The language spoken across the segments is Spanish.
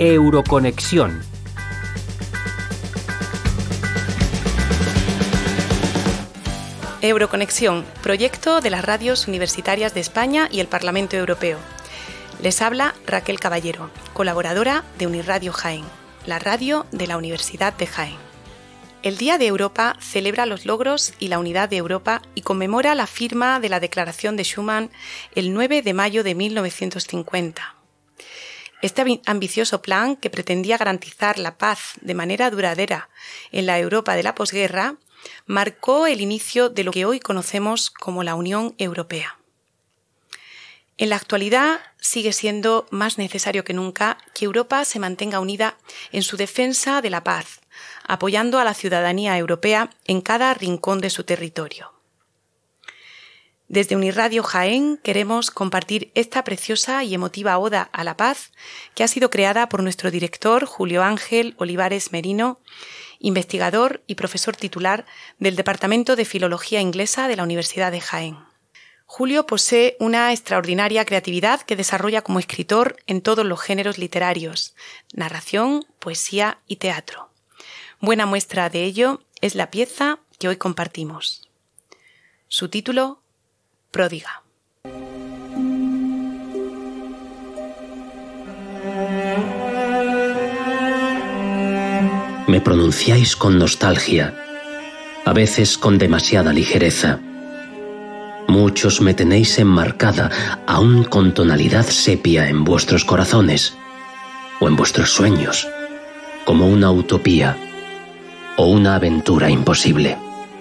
Euroconexión. Euroconexión, proyecto de las radios universitarias de España y el Parlamento Europeo. Les habla Raquel Caballero, colaboradora de Unirradio Jaén, la radio de la Universidad de Jaén. El Día de Europa celebra los logros y la unidad de Europa y conmemora la firma de la Declaración de Schuman el 9 de mayo de 1950. Este ambicioso plan, que pretendía garantizar la paz de manera duradera en la Europa de la posguerra, marcó el inicio de lo que hoy conocemos como la Unión Europea. En la actualidad sigue siendo más necesario que nunca que Europa se mantenga unida en su defensa de la paz, apoyando a la ciudadanía europea en cada rincón de su territorio. Desde Unirradio Jaén queremos compartir esta preciosa y emotiva oda a la paz que ha sido creada por nuestro director Julio Ángel Olivares Merino, investigador y profesor titular del Departamento de Filología Inglesa de la Universidad de Jaén. Julio posee una extraordinaria creatividad que desarrolla como escritor en todos los géneros literarios: narración, poesía y teatro. Buena muestra de ello es la pieza que hoy compartimos. Su título, Pródiga. Me pronunciáis con nostalgia, a veces con demasiada ligereza. Muchos me tenéis enmarcada, aún con tonalidad sepia en vuestros corazones, o en vuestros sueños, como una utopía o una aventura imposible.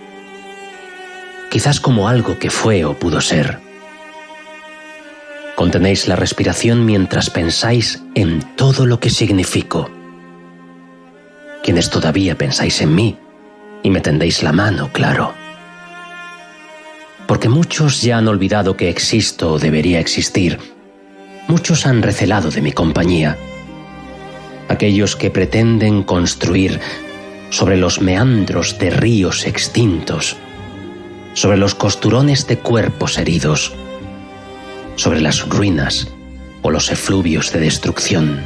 Quizás como algo que fue o pudo ser. Contenéis la respiración mientras pensáis en todo lo que significo. Quienes todavía pensáis en mí y me tendéis la mano, claro. Porque muchos ya han olvidado que existo o debería existir. Muchos han recelado de mi compañía. Aquellos que pretenden construir sobre los meandros de ríos extintos, sobre los costurones de cuerpos heridos, sobre las ruinas o los efluvios de destrucción,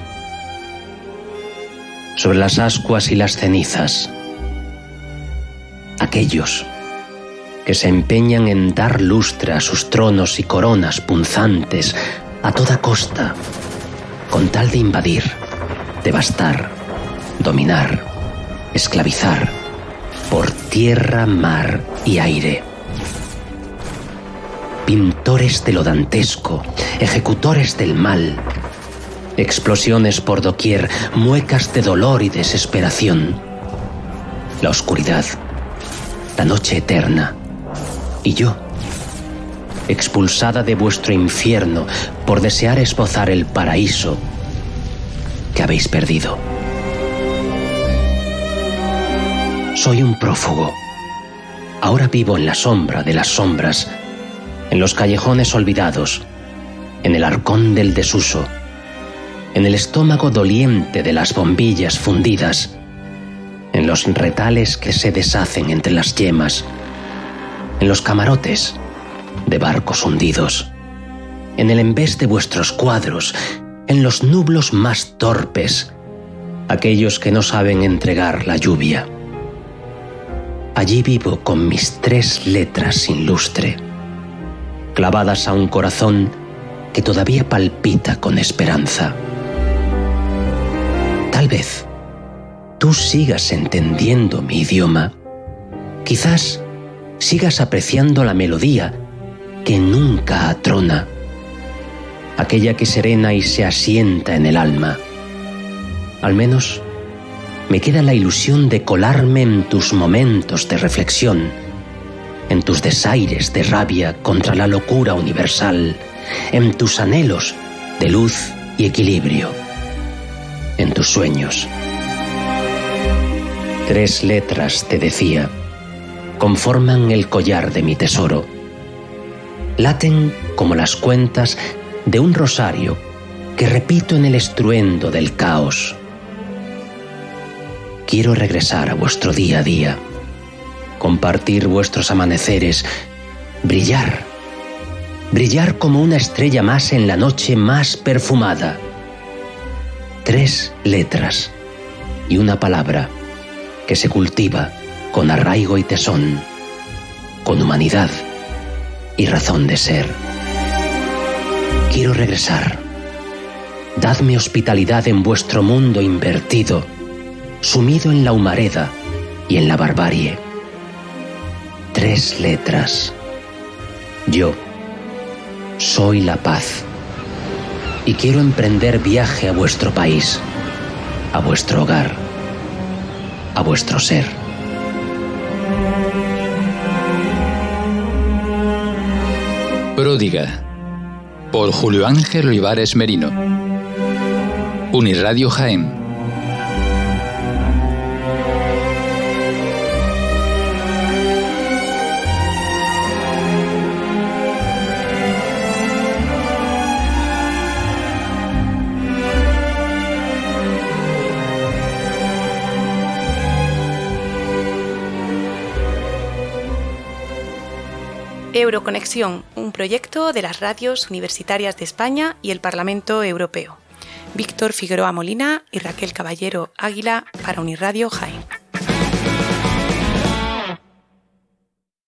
sobre las ascuas y las cenizas. Aquellos que se empeñan en dar lustre a sus tronos y coronas punzantes a toda costa, con tal de invadir, devastar, dominar, esclavizar, por tierra, mar y aire. Pintores de lo dantesco, ejecutores del mal, explosiones por doquier, muecas de dolor y desesperación. La oscuridad, la noche eterna, y yo, expulsada de vuestro infierno por desear esbozar el paraíso que habéis perdido. Soy un prófugo. Ahora vivo en la sombra de las sombras, en los callejones olvidados, en el arcón del desuso, en el estómago doliente de las bombillas fundidas, en los retales que se deshacen entre las yemas, en los camarotes de barcos hundidos, en el embés de vuestros cuadros, en los nublos más torpes, aquellos que no saben entregar la lluvia. Allí vivo con mis 3 letras sin lustre, clavadas a un corazón que todavía palpita con esperanza. Tal vez tú sigas entendiendo mi idioma, quizás sigas apreciando la melodía que nunca atrona, aquella que serena y se asienta en el alma. Al menos me queda la ilusión de colarme en tus momentos de reflexión, en tus desaires de rabia contra la locura universal, en tus anhelos de luz y equilibrio, en tus sueños. 3 letras, te decía, conforman el collar de mi tesoro. Laten como las cuentas de un rosario que repito en el estruendo del caos. Quiero regresar a vuestro día a día, compartir vuestros amaneceres, brillar como una estrella más en la noche más perfumada. 3 letras y una palabra que se cultiva con arraigo y tesón, con humanidad y razón de ser. Quiero regresar. Dadme hospitalidad en vuestro mundo invertido, sumido en la humareda y en la barbarie. 3 letras. Yo soy la paz y quiero emprender viaje a vuestro país, a vuestro hogar, a vuestro ser. Pródiga, por Julio Ángel Olivares Merino. Unirradio Jaén. Euroconexión, un proyecto de las radios universitarias de España y el Parlamento Europeo. Víctor Figueroa Molina y Raquel Caballero Águila para Unirradio Jaén.